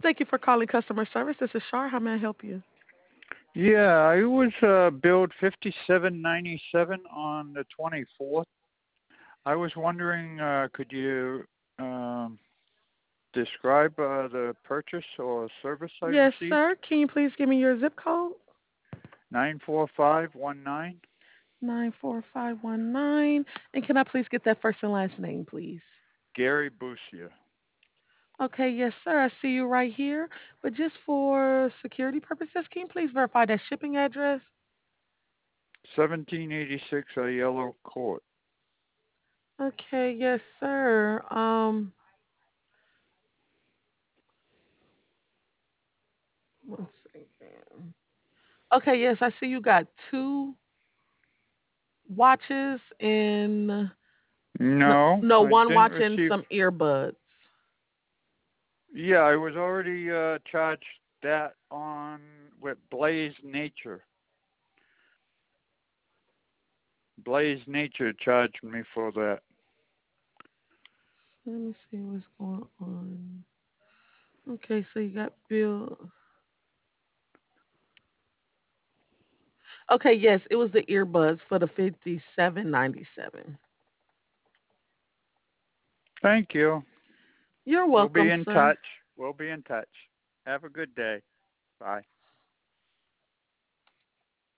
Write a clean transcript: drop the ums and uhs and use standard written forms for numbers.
Thank you for calling customer service. This is Shar. How may I help you? Yeah, I was billed 57.97 on the 24th. I was wondering, could you describe the purchase or service I Yes, received? sir. Can you please give me your zip code? 94519. 94519. And can I please get that first and last name, please? Gary Busia. Okay, yes, sir. I see you right here. But just for security purposes, can you please verify that shipping address? 1786 Yellow Court. Okay, yes, sir. One second. Okay, yes, I see you got two watches and no, No, no, I one didn't watch and receive. some earbuds. Yeah, I was already charged that on with Blaze Nature. Blaze Nature charged me for that. Let me see what's going on. Okay, so you got Bill. Okay, yes, it was the earbuds for the 57.97. Thank you. You're We'll be welcome, in sir. touch. We'll be in touch. Have a good day. Bye.